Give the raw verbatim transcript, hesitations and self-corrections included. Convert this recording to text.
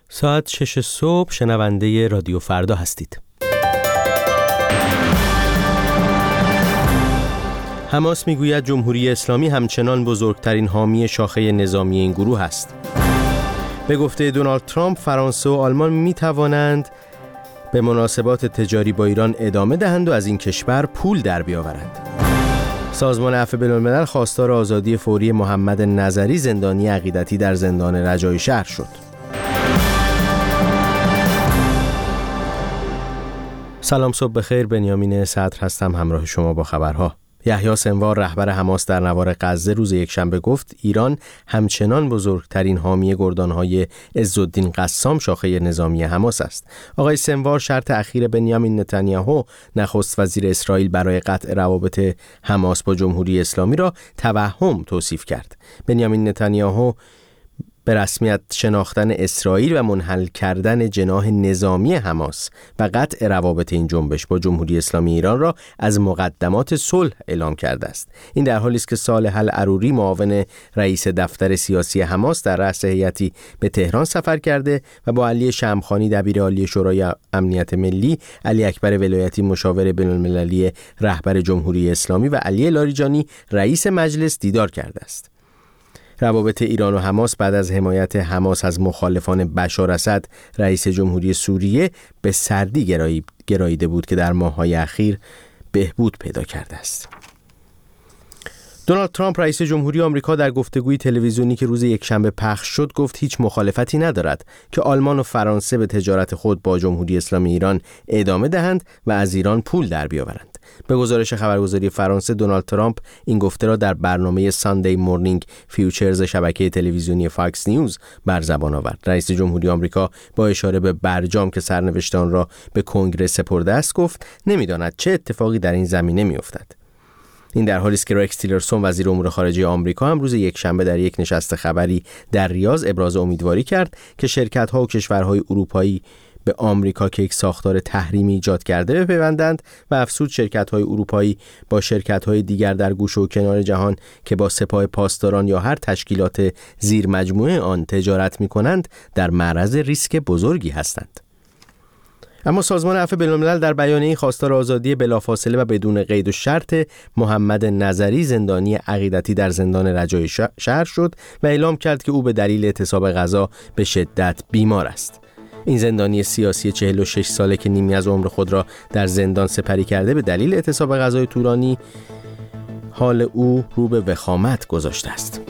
ساعت شش صبح شنونده رادیو فردا هستید. حماس میگوید جمهوری اسلامی همچنان بزرگترین حامی شاخه نظامی این گروه است. به گفته دونالد ترامپ، فرانسه و آلمان می توانند به مناسبات تجاری با ایران ادامه دهند و از این کشور پول در بیاورند. سازمان عفو بین‌الملل خواستار آزادی فوری محمد نظری زندانی عقیدتی در زندان رجایی شهر شد. سلام، صبح بخیر. بنیامین صدر هستم، همراه شما با خبرها. یحیی سنوار، رهبر حماس در نوار غزه، روز یکشنبه گفت ایران همچنان بزرگترین حامی گردانهای عزالدین قسام شاخه نظامی حماس است. آقای سنوار شرط اخیر بنیامین نتانیاهو نخست وزیر اسرائیل برای قطع روابط حماس با جمهوری اسلامی را توهم توصیف کرد. بنیامین نتانیاهو به رسمیت شناختن اسرائیل و منحل کردن جناح نظامی حماس و قطع روابط این جنبش با جمهوری اسلامی ایران را از مقدمات صلح اعلام کرده است. این در حالی است که صالح العروری، معاون رئیس دفتر سیاسی حماس، در رأس هیئتی به تهران سفر کرده و با علی شمخانی، دبیر عالی شورای امنیت ملی، علی اکبر ولایتی، مشاور بین‌المللی رهبر جمهوری اسلامی، و علی لاریجانی، رئیس مجلس، دیدار کرده است. روابط ایران و حماس بعد از حمایت حماس از مخالفان بشار اسد، رئیس جمهوری سوریه، به سردی گرایی گراییده بود که در ماه‌های اخیر بهبود پیدا کرده است. دونالد ترامپ، رئیس جمهوری آمریکا، در گفتگوی تلویزیونی که روز یکشنبه پخش شد گفت هیچ مخالفتی ندارد که آلمان و فرانسه به تجارت خود با جمهوری اسلامی ایران ادامه دهند و از ایران پول در بیاورند. به گزارش خبرگزاری فرانسه، دونالد ترامپ این گفته را در برنامه ساندی مورنینگ فیوچرز شبکه تلویزیونی فاکس نیوز بر زبان آورد. رئیس جمهوری آمریکا با اشاره به برجام که سرنوشت آن را به کنگره سپرده است گفت نمی‌داند چه اتفاقی در این زمینه می‌افتد. این در حالی است که رکس تیلرسون، وزیر امور خارجه آمریکا، هم روز یکشنبه در یک نشست خبری در ریاض ابراز امیدواری کرد که شرکت‌ها و کشورهای اروپایی به آمریکا که یک ساختار تحریمی ایجاد کرده بپیوندند و افزود شرکت‌های اروپایی با شرکت‌های دیگر در گوشه و کنار جهان که با سپاه پاسداران یا هر تشکیلات زیر مجموعه آن تجارت می‌کنند در معرض ریسک بزرگی هستند. اما سازمان عفو بین‌الملل در بیانیه‌ای خواستار آزادی بلافاصله و بدون قید و شرط محمد نظری زندانی عقیدتی در زندان رجایی شهر شد و اعلام کرد که او به دلیل اعتصاب غذا به شدت بیمار است. این زندانی سیاسی چهل و شش ساله که نیمی از عمر خود را در زندان سپری کرده به دلیل اعتصاب غذای طولانی، حال او رو به وخامت گذاشته است.